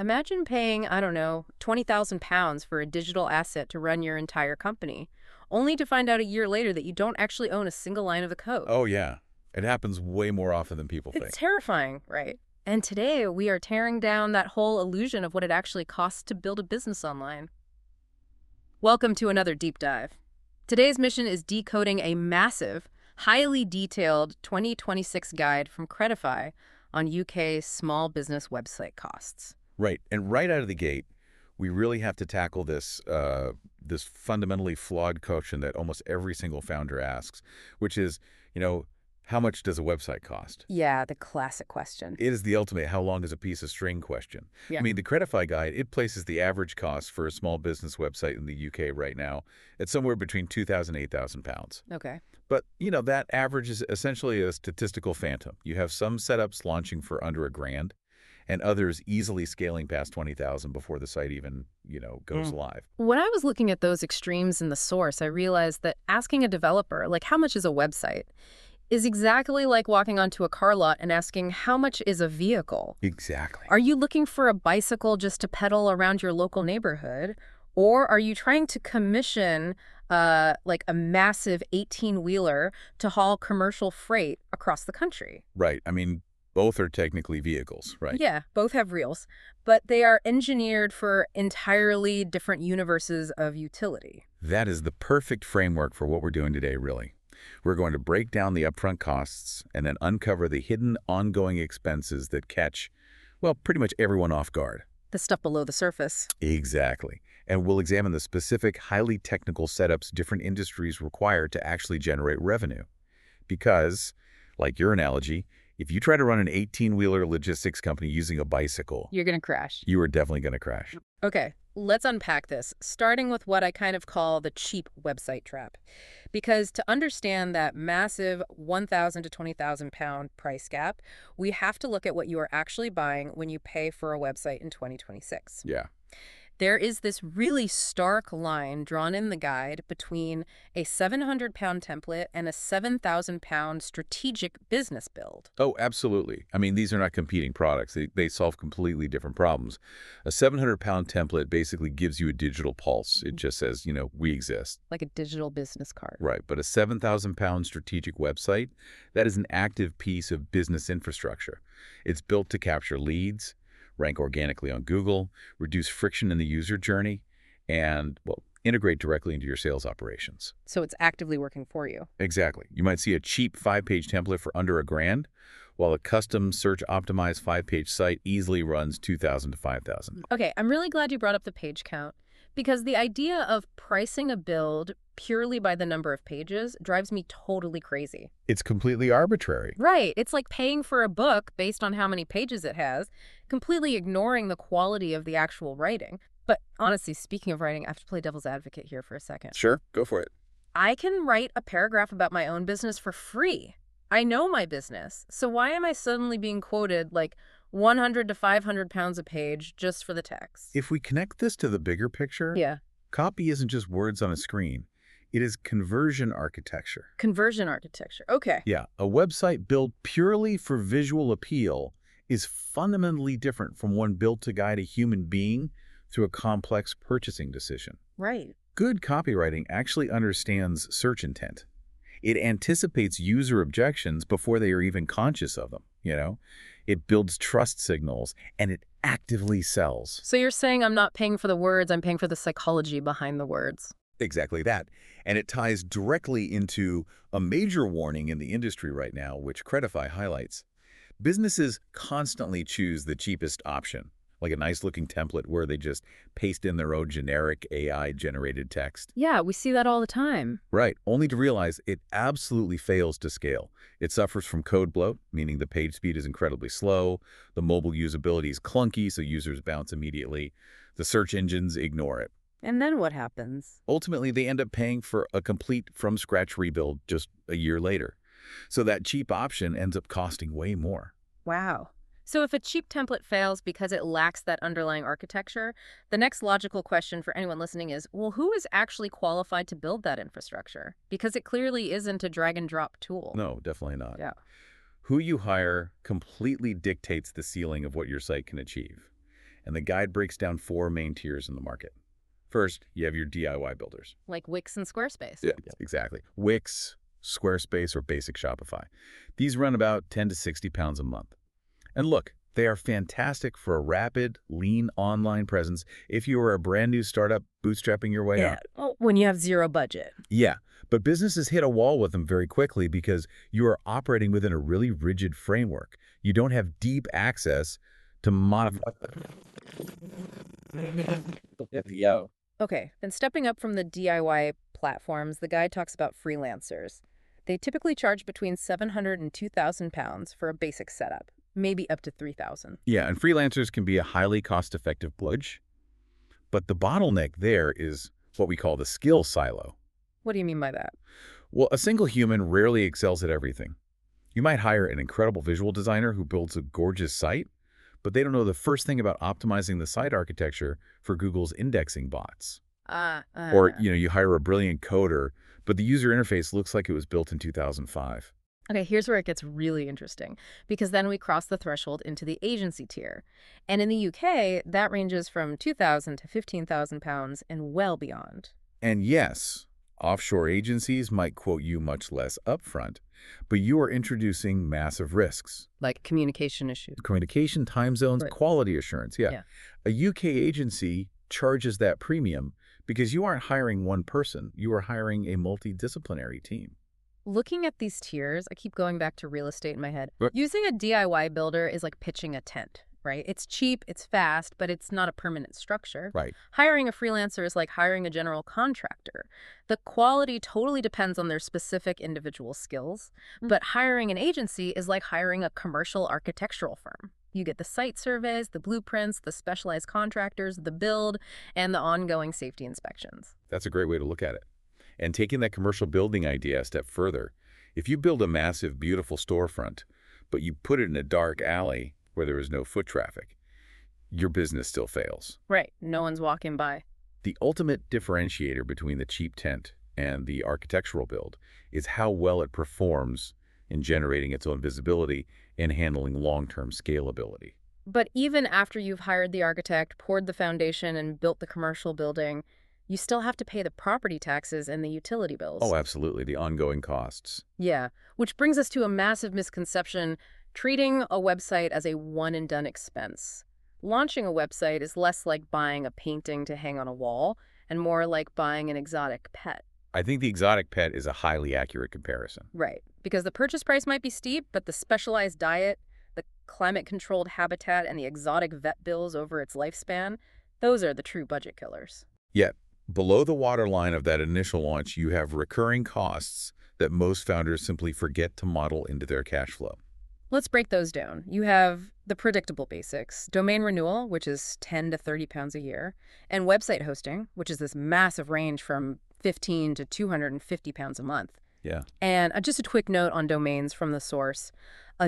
Imagine paying, I don't know, £20,000 for a digital asset to run your entire company, only to find out a year later that you don't actually own a single line of the code. Oh, yeah. It happens way more often than people It's think. terrifying, right? And today we are tearing down that whole illusion of what it actually costs to build a business online. Welcome to another deep dive. Today's mission is decoding a massive, highly detailed 2026 guide from Credify on UK's small business website costs. Right. And right out of the gate, we really have to tackle this fundamentally flawed question that almost every single founder asks, which is, you know, how much does a website cost? Yeah, the classic question. It is the ultimate how long is a piece of string question. Yeah. I mean, the Credify guide, it places the average cost for a small business website in the UK right now at somewhere between £2,000 and £8,000. Okay. But, that average is essentially a statistical phantom. You have some setups launching for under $1,000 and others easily scaling past 20,000 before the site even, goes live. When I was looking at those extremes in the source, I realized that asking a developer, like, how much is a website, is exactly like walking onto a car lot and asking, how much is a vehicle? Exactly. Are you looking for a bicycle just to pedal around your local neighborhood? Or are you trying to commission like a massive 18-wheeler to haul commercial freight across the country? Right. I mean, both are technically vehicles, right? Yeah, both have reels, but they are engineered for entirely different universes of utility. That is the perfect framework for what we're doing today, really. We're going to break down the upfront costs and then uncover the hidden ongoing expenses that catch, well, pretty much everyone off guard. The stuff below the surface. Exactly. And we'll examine the specific, highly technical setups different industries require to actually generate revenue. Because, like your analogy, if you try to run an 18-wheeler logistics company using a bicycle, You're going to crash. you are definitely going to crash. Okay, let's unpack this, starting with what I kind of call the cheap website trap. Because to understand that massive 1,000 to 20,000 pound price gap, we have to look at what you are actually buying when you pay for a website in 2026. Yeah. There is this really stark line drawn in the guide between a 700-pound template and a 7,000-pound strategic business build. Oh, absolutely. I mean, these are not competing products. They solve completely different problems. A 700-pound template basically gives you a digital pulse. It just says, we exist. Like a digital business card. Right. But a 7,000-pound strategic website, that is an active piece of business infrastructure. It's built to capture leads, rank organically on Google, reduce friction in the user journey, and, well, integrate directly into your sales operations. So it's actively working for you. Exactly. You might see a cheap 5-page template for under $1,000, while a custom search-optimized 5-page site easily runs $2,000 to $5,000. Okay, I'm really glad you brought up the page count, because the idea of pricing a build purely by the number of pages drives me totally crazy. It's completely arbitrary. Right. It's like paying for a book based on how many pages it has, completely ignoring the quality of the actual writing. But honestly, speaking of writing, I have to play devil's advocate here for a second. Sure, go for it. I can write a paragraph about my own business for free. I know my business. So why am I suddenly being quoted like 100 to 500 pounds a page just for the text? If we connect this to the bigger picture, Yeah. copy isn't just words on a screen. It is conversion architecture. Conversion architecture. Okay. Yeah, a website built purely for visual appeal is fundamentally different from one built to guide a human being through a complex purchasing decision. Right. Good copywriting actually understands search intent. It anticipates user objections before they are even conscious of them, It builds trust signals, and it actively sells. So you're saying I'm not paying for the words, I'm paying for the psychology behind the words. Exactly that. And it ties directly into a major warning in the industry right now, which Credify highlights. Businesses constantly choose the cheapest option, like a nice-looking template where they just paste in their own generic AI-generated text. Yeah, we see that all the time. Right, only to realize it absolutely fails to scale. It suffers from code bloat, meaning the page speed is incredibly slow, the mobile usability is clunky, so users bounce immediately, the search engines ignore it. And then what happens? Ultimately, they end up paying for a complete from-scratch rebuild just a year later. So that cheap option ends up costing way more. Wow. So if a cheap template fails because it lacks that underlying architecture, the next logical question for anyone listening is, well, who is actually qualified to build that infrastructure? Because it clearly isn't a drag-and-drop tool. No, definitely not. Yeah. Who you hire completely dictates the ceiling of what your site can achieve. And the guide breaks down 4 main tiers in the market. First, you have your DIY builders. Like Wix and Squarespace. Yeah, exactly. Wix, Squarespace, or basic Shopify. These run about 10 to 60 pounds a month. And look, they are fantastic for a rapid, lean online presence if you are a brand new startup bootstrapping your way up. Well, when you have zero budget. Yeah, but businesses hit a wall with them very quickly because you are operating within a really rigid framework. You don't have deep access to modify. Okay, then stepping up from the DIY platforms, the guide talks about freelancers. They typically charge between £700 and £2,000 for a basic setup, maybe up to $3,000. Yeah, and freelancers can be a highly cost-effective budge, but the bottleneck there is what we call the skill silo. What do you mean by that? Well, a single human rarely excels at everything. You might hire an incredible visual designer who builds a gorgeous site, but they don't know the first thing about optimizing the site architecture for Google's indexing bots. Or, you hire a brilliant coder, but the user interface looks like it was built in 2005. Okay, here's where it gets really interesting, because then we cross the threshold into the agency tier. And in the UK, that ranges from £2,000 to £15,000 and well beyond. And yes, offshore agencies might quote you much less upfront, but you are introducing massive risks. Like communication issues. Communication, time zones, Right. quality assurance, yeah. A UK agency charges that premium because you aren't hiring one person, you are hiring a multidisciplinary team. Looking at these tiers, I keep going back to real estate in my head. Right. Using a DIY builder is like pitching a tent, right? It's cheap, it's fast, but it's not a permanent structure. Right. Hiring a freelancer is like hiring a general contractor. The quality totally depends on their specific individual skills, but hiring an agency is like hiring a commercial architectural firm. You get the site surveys, the blueprints, the specialized contractors, the build, and the ongoing safety inspections. That's a great way to look at it. And taking that commercial building idea a step further, if you build a massive, beautiful storefront, but you put it in a dark alley where there is no foot traffic, your business still fails. Right. No one's walking by. The ultimate differentiator between the cheap tent and the architectural build is how well it performs in generating its own visibility and handling long-term scalability. But even after you've hired the architect, poured the foundation, and built the commercial building, you still have to pay the property taxes and the utility bills. Oh, absolutely. The ongoing costs. Yeah, which brings us to a massive misconception, treating a website as a one-and-done expense. Launching a website is less like buying a painting to hang on a wall and more like buying an exotic pet. I think the exotic pet is a highly accurate comparison. Right, because the purchase price might be steep, but the specialized diet, the climate-controlled habitat, and the exotic vet bills over its lifespan, those are the true budget killers. Yet, below the waterline of that initial launch, you have recurring costs that most founders simply forget to model into their cash flow. Let's break those down. You have the predictable basics, domain renewal, which is £10 to £30 a year, and website hosting, which is this massive range from £15 to £250 a month. Yeah. And just a quick note on domains from the source. A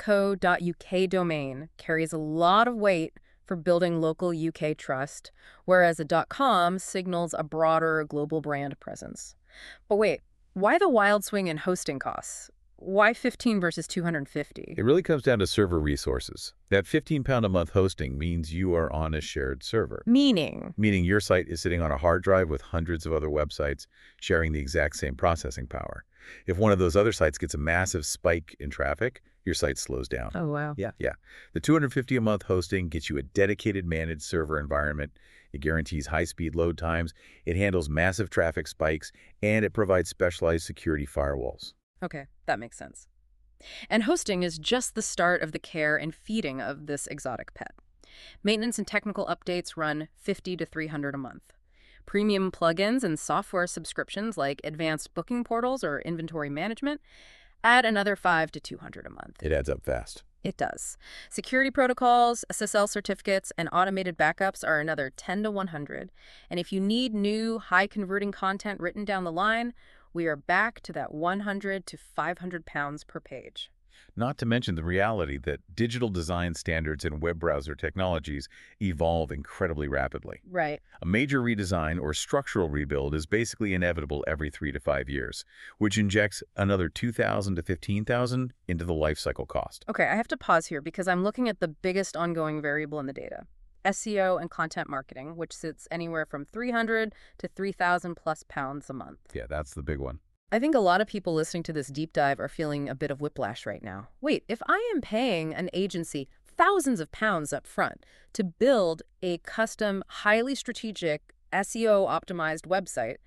.co.uk domain carries a lot of weight for building local UK trust, whereas a .com signals a broader global brand presence. But wait, why the wild swing in hosting costs? Why 15 versus 250? It really comes down to server resources. That £15 a month hosting means you are on a shared server. Meaning Your site is sitting on a hard drive with hundreds of other websites sharing the exact same processing power. If one of those other sites gets a massive spike in traffic, your site slows down. Oh, wow. Yeah. The $250 a month hosting gets you a dedicated managed server environment. It guarantees high-speed load times. It handles massive traffic spikes, and it provides specialized security firewalls. Okay, that makes sense. And hosting is just the start of the care and feeding of this exotic pet. Maintenance and technical updates run $50 to $300 a month. Premium plugins and software subscriptions like advanced booking portals or inventory management add another $5 to $200 a month. It adds up fast. It does. Security protocols, SSL certificates, and automated backups are another $10 to $100. And if you need new, high-converting content written down the line, we are back to that £100 to £500 per page. Not to mention the reality that digital design standards and web browser technologies evolve incredibly rapidly. Right. A major redesign or structural rebuild is basically inevitable every 3 to 5 years, which injects another $2,000 to $15,000 into the lifecycle cost. Okay, I have to pause here because I'm looking at the biggest ongoing variable in the data, SEO and content marketing, which sits anywhere from 300 to 3,000 plus pounds a month. Yeah, that's the big one. I think a lot of people listening to this deep dive are feeling a bit of whiplash right now. Wait, if I am paying an agency thousands of pounds up front to build a custom, highly strategic, SEO-optimized website,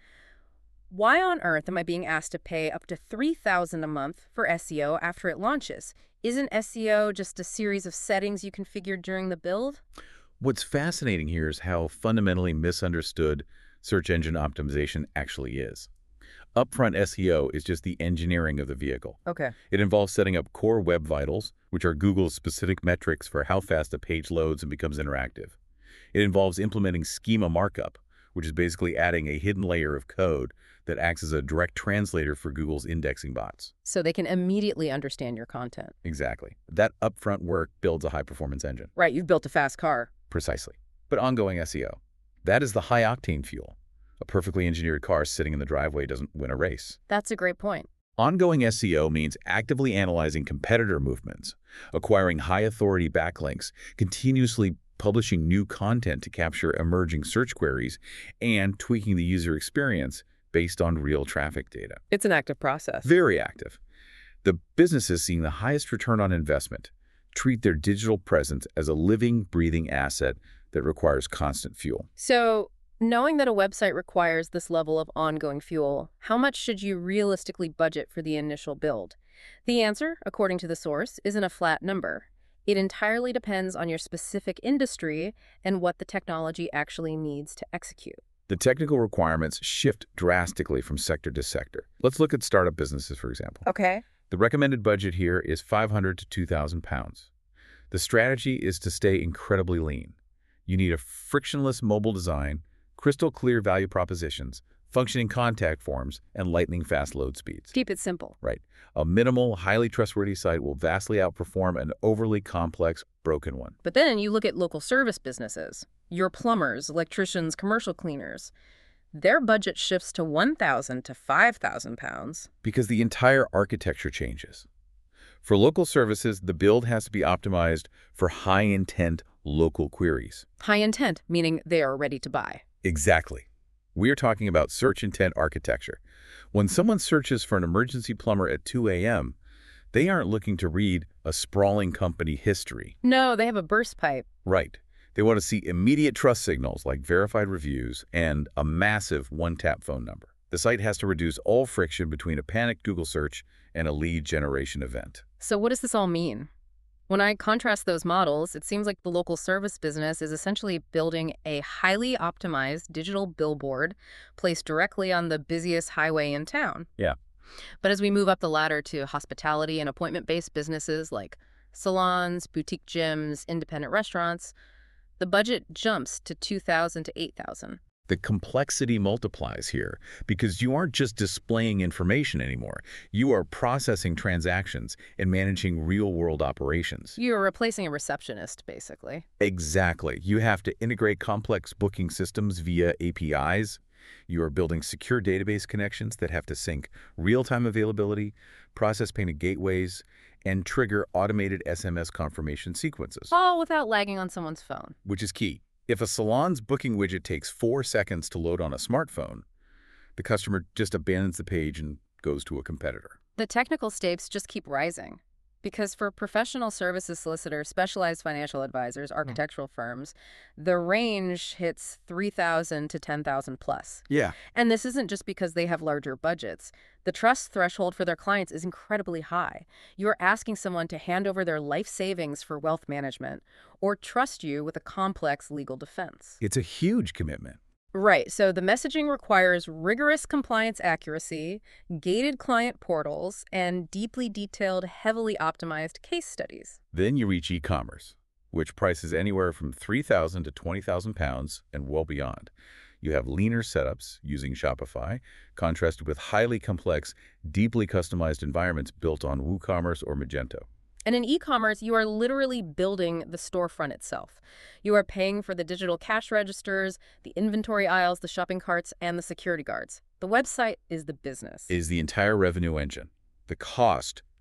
why on earth am I being asked to pay up to $3,000 a month for SEO after it launches? Isn't SEO just a series of settings you configured during the build? What's fascinating here is how fundamentally misunderstood search engine optimization actually is. Upfront SEO is just the engineering of the vehicle. Okay. It involves setting up core web vitals, which are Google's specific metrics for how fast a page loads and becomes interactive. It involves implementing schema markup, which is basically adding a hidden layer of code that acts as a direct translator for Google's indexing bots. So they can immediately understand your content. Exactly. That upfront work builds a high-performance engine. Right, you've built a fast car. Precisely. But ongoing SEO. That is the high-octane fuel. A perfectly engineered car sitting in the driveway doesn't win a race. That's a great point. Ongoing SEO means actively analyzing competitor movements, acquiring high-authority backlinks, continuously publishing new content to capture emerging search queries, and tweaking the user experience based on real traffic data. It's an active process. Very active. The businesses seeing the highest return on investment treat their digital presence as a living, breathing asset that requires constant fuel. So, knowing that a website requires this level of ongoing fuel, how much should you realistically budget for the initial build? The answer, according to the source, isn't a flat number. It entirely depends on your specific industry and what the technology actually needs to execute. The technical requirements shift drastically from sector to sector. Let's look at startup businesses, for example. Okay. The recommended budget here is £500 to £2,000. The strategy is to stay incredibly lean. You need a frictionless mobile design, crystal clear value propositions, functioning contact forms, and lightning-fast load speeds. Keep it simple. Right. A minimal, highly trustworthy site will vastly outperform an overly complex, broken one. But then you look at local service businesses, your plumbers, electricians, commercial cleaners. Their budget shifts to £1,000 to £5,000. Because the entire architecture changes. For local services, the build has to be optimized for high-intent local queries. High intent, meaning they are ready to buy. Exactly. We are talking about search intent architecture. When someone searches for an emergency plumber at 2 a.m., they aren't looking to read a sprawling company history. No, they have a burst pipe. Right. They want to see immediate trust signals like verified reviews and a massive one-tap phone number. The site has to reduce all friction between a panicked Google search and a lead generation event. So what does this all mean? When I contrast those models, it seems like the local service business is essentially building a highly optimized digital billboard placed directly on the busiest highway in town. Yeah. But as we move up the ladder to hospitality and appointment-based businesses like salons, boutique gyms, independent restaurants, the budget jumps to $2,000 to $8,000. The complexity multiplies here because you aren't just displaying information anymore. You are processing transactions and managing real-world operations. You're replacing a receptionist, basically. Exactly. You have to integrate complex booking systems via APIs. You are building secure database connections that have to sync real-time availability, process payment gateways, and trigger automated SMS confirmation sequences. All without lagging on someone's phone. Which is key. If a salon's booking widget takes 4 seconds to load on a smartphone, the customer just abandons the page and goes to a competitor. The technical stakes just keep rising. Because for professional services solicitors, specialized financial advisors, architectural firms, the range hits $3,000 to $10,000 plus. Yeah. And this isn't just because they have larger budgets. The trust threshold for their clients is incredibly high. You're asking someone to hand over their life savings for wealth management or trust you with a complex legal defense. It's a huge commitment. Right. So the messaging requires rigorous compliance accuracy, gated client portals, and deeply detailed, heavily optimized case studies. Then you reach e-commerce, which prices anywhere from £3,000 to £20,000 and well beyond. You have leaner setups using Shopify, contrasted with highly complex, deeply customized environments built on WooCommerce or Magento. And in e-commerce, you are literally building the storefront itself. You are paying for the digital cash registers, the inventory aisles, the shopping carts, and the security guards. The website is the business. Is the entire revenue engine. The cost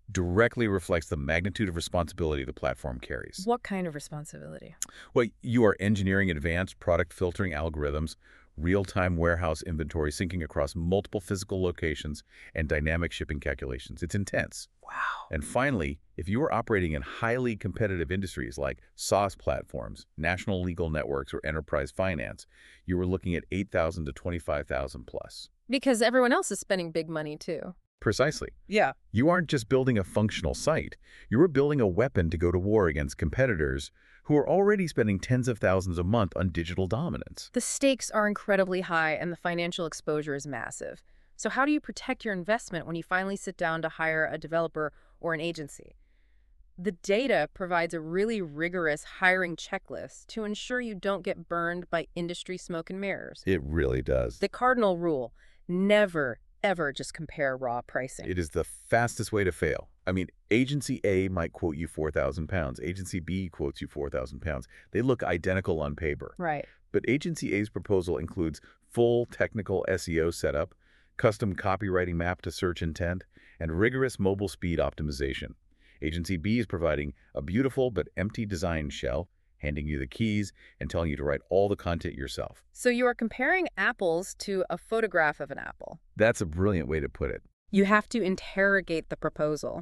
directly reflects the magnitude of responsibility the platform carries. What kind of responsibility? Well, you are engineering advanced product filtering algorithms, real-time warehouse inventory syncing across multiple physical locations, and dynamic shipping calculations. It's intense. Wow. And finally, if you are operating in highly competitive industries like SaaS platforms, national legal networks, or enterprise finance, you are looking at 8,000 to 25,000 plus. Because everyone else is spending big money too. Precisely. Yeah. You aren't just building a functional site. You are building a weapon to go to war against competitors who are already spending tens of thousands a month on digital dominance. The stakes are incredibly high and the financial exposure is massive. So how do you protect your investment when you finally sit down to hire a developer or an agency? The data provides a really rigorous hiring checklist to ensure you don't get burned by industry smoke and mirrors. It really does. The cardinal rule: never, ever just compare raw pricing. It is the fastest way to fail. I mean, agency A might quote you 4,000 pounds. Agency B quotes you 4,000 pounds. They look identical on paper. Right. But agency A's proposal includes full technical SEO setup, custom copywriting map to search intent, and rigorous mobile speed optimization. Agency B is providing a beautiful but empty design shell, handing you the keys and telling you to write all the content yourself. So you are comparing apples to a photograph of an apple. That's a brilliant way to put it. You have to interrogate the proposal.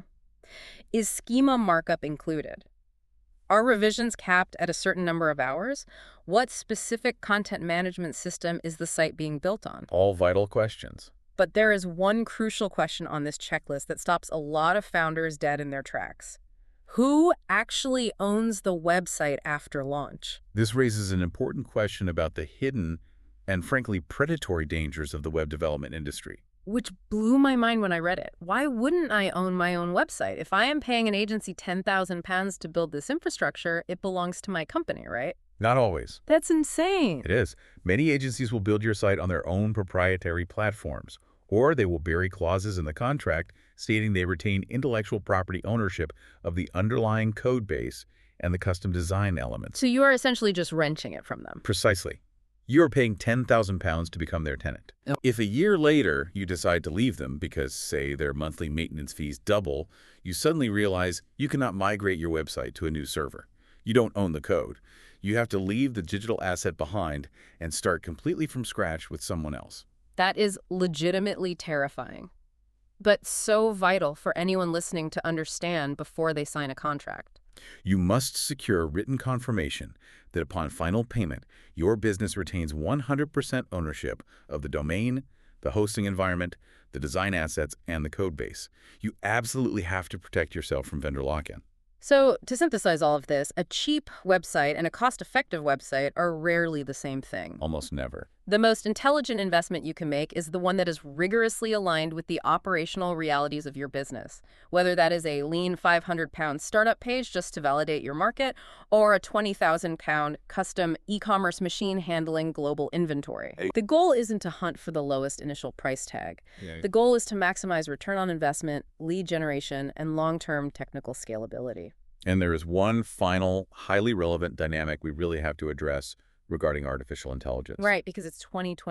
Is schema markup included? Are revisions capped at a certain number of hours? What specific content management system is the site being built on? All vital questions. But there is one crucial question on this checklist that stops a lot of founders dead in their tracks. Who actually owns the website after launch? This raises an important question about the hidden and, frankly, predatory dangers of the web development industry. Which blew my mind when I read it. Why wouldn't I own my own website? If I am paying an agency £10,000 to build this infrastructure, it belongs to my company, right? Not always. That's insane. It is. Many agencies will build your site on their own proprietary platforms, or they will bury clauses in the contract stating they retain intellectual property ownership of the underlying code base and the custom design elements. So you are essentially just wrenching it from them. Precisely. You are paying £10,000 to become their tenant. If a year later you decide to leave them because, say, their monthly maintenance fees double, you suddenly realize you cannot migrate your website to a new server. You don't own the code. You have to leave the digital asset behind and start completely from scratch with someone else. That is legitimately terrifying, but so vital for anyone listening to understand before they sign a contract. You must secure written confirmation that upon final payment, your business retains 100% ownership of the domain, the hosting environment, the design assets, and the code base. You absolutely have to protect yourself from vendor lock-in. So, to synthesize all of this, a cheap website and a cost-effective website are rarely the same thing. Almost never. The most intelligent investment you can make is the one that is rigorously aligned with the operational realities of your business, whether that is a lean 500-pound startup page just to validate your market, or a 20,000-pound custom e-commerce machine handling global inventory. The goal isn't to hunt for the lowest initial price tag. The goal is to maximize return on investment, lead generation, and long-term technical scalability. And there is one final, highly relevant dynamic we really have to address regarding artificial intelligence. Right, because it's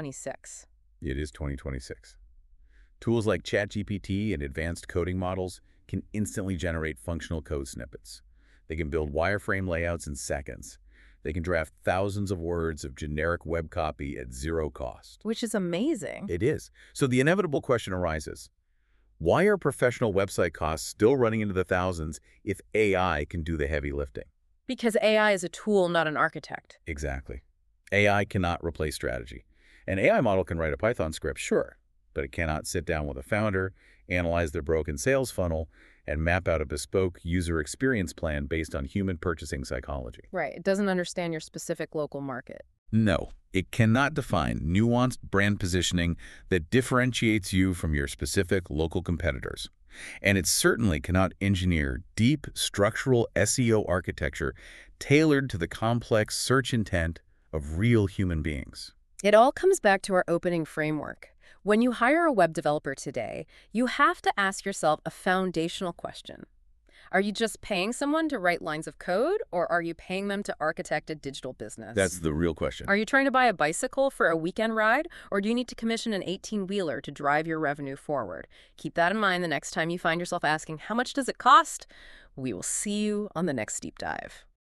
2026. It is 2026. Tools like ChatGPT and advanced coding models can instantly generate functional code snippets. They can build wireframe layouts in seconds. They can draft thousands of words of generic web copy at zero cost. Which is amazing. It is. So the inevitable question arises, why are professional website costs still running into the thousands if AI can do the heavy lifting? Because AI is a tool, not an architect. Exactly. AI cannot replace strategy. An AI model can write a Python script, sure, but it cannot sit down with a founder, analyze their broken sales funnel, and map out a bespoke user experience plan based on human purchasing psychology. Right. It doesn't understand your specific local market. No, it cannot define nuanced brand positioning that differentiates you from your specific local competitors. And it certainly cannot engineer deep structural SEO architecture tailored to the complex search intent of real human beings. It all comes back to our opening framework. When you hire a web developer today, you have to ask yourself a foundational question. Are you just paying someone to write lines of code, or are you paying them to architect a digital business? That's the real question. Are you trying to buy a bicycle for a weekend ride, or do you need to commission an 18-wheeler to drive your revenue forward? Keep that in mind the next time you find yourself asking, how much does it cost? We will see you on the next deep dive.